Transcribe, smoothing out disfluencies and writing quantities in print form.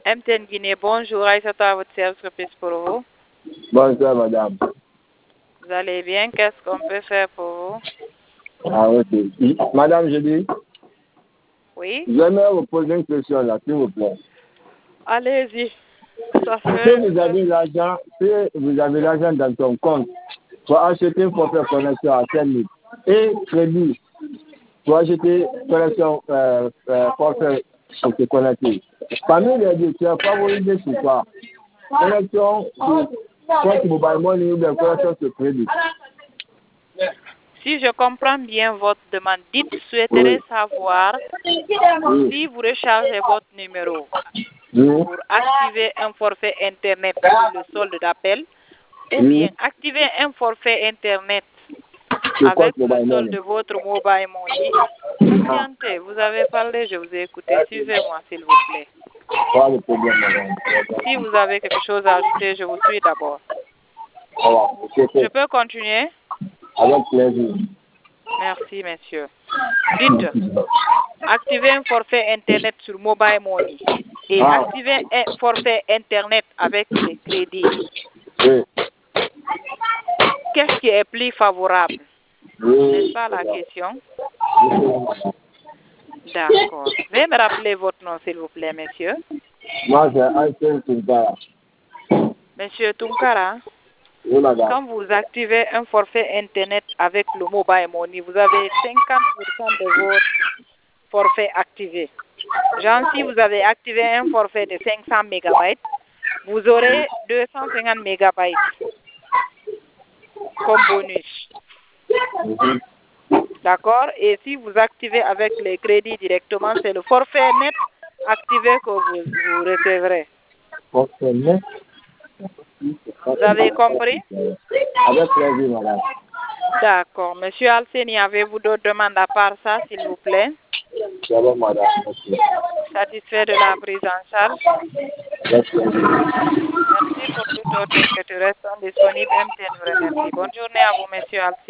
MTN Guinée, bonjour. Aïssata à votre service pour vous. Bonsoir, madame. Vous allez bien? Qu'est-ce qu'on peut faire pour vous? Ah, ok. Madame, je dis, Oui? j'aimerais vous poser une question là, s'il vous plaît. Allez-y. Ça Si fait... vous avez l'argent dans ton compte pour acheter un forfait connexion à 5 000 et crédit pour acheter connexion forfait pour se connecter. Parmi les deux, tu as favorisé sur quoi? Connexion sur compte mobile money ou bien connexion sur crédit? Si je comprends bien votre demande, dites souhaiterez savoir si vous rechargez votre numéro pour activer un forfait Internet sur le solde d'appel ou bien activer un forfait Internet avec le solde de votre mobile money. Patientez, vous avez parlé, je vous ai écouté. Suivez-moi, s'il vous plaît. Pas de problème, madame. Si vous avez quelque chose à ajouter, je vous suis d'abord. Je peux continuer? Avec plaisir. Merci, monsieur. Dites, activez un forfait Internet sur Mobile Money et activez un forfait Internet avec les crédits. Oui. Qu'est-ce qui est plus favorable? N'est-ce pas la question? D'accord. Veuillez me rappeler votre nom, s'il vous plaît, monsieur. Moi, c'est Aïssel Tunkara. Monsieur Tunkara, Oui, madame. quand vous activez un forfait Internet avec le Mobile Money, vous avez 50% de votre forfait activé. Genre, si vous avez activé un forfait de 500 mégabytes, vous aurez 250 mégabytes comme bonus. D'accord? Et si vous activez avec les crédits directement, c'est le forfait net activé que vous recevrez. Forfait net. Vous avez compris? Avec plaisir, madame. D'accord. Monsieur Alseni, avez-vous d'autres demandes à part ça, s'il vous plaît? C'est bon, madame. Merci. Satisfait de la prise en charge? Merci. Merci pour toute autre inquiétude. Restons disponibles. MTN vous remercie. Bonne journée à vous, monsieur Alseni.